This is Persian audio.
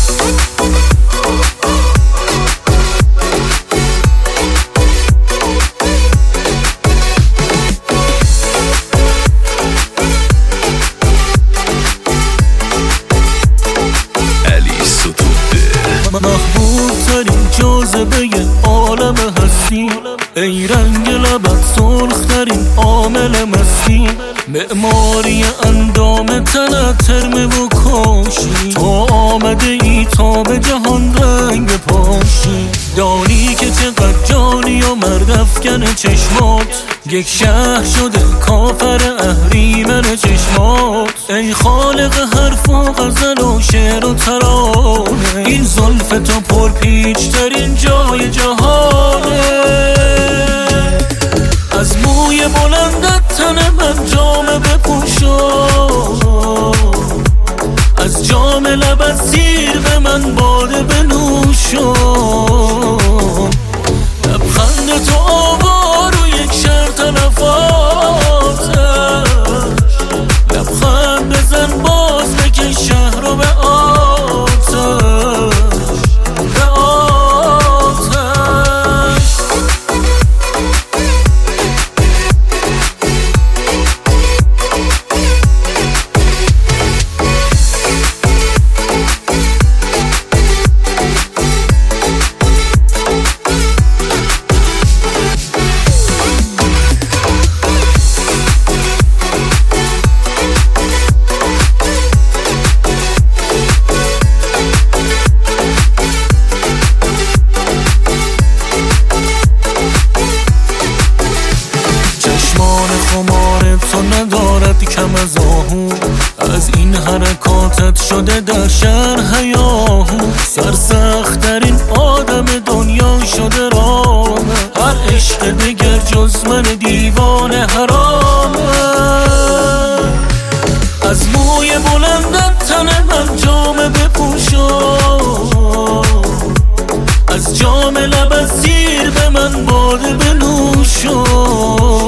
محبوب ترین جاذبه عالم هستی، ای رنگ لبت سرخ ترین عامل مستی، معماری اندام تنت ترمه و کاشی، تو آمده ای تا به جهان رنگ پاشی. دانی که چقدر جانی و مرد افکن چشمات، یک شهر شده کافر اهریمن چشمات. ای خالق حرف و غزل و شعر و ترانه، این زلف تو پرپیچ ترین جای جهانه. از موی بلندت تن من جامه بپوشو، از جام لبت سیر به من باده بنوشو. لبخند تو آوار و یک شهر تلفاتش، لبخند بزن باز بکش شهر رو به آتش، به آتش. خمار تو ندارد کم از آهو، از این حرکاتت شده در شهر هیاهو. سرسخت ترین آدم دنیا شده رامه، هر عشق دگر جز من دیوانه حرامه. از موی بلندت تن من جامه بپوشو، از جام لبت سیر به من باده بنوشو.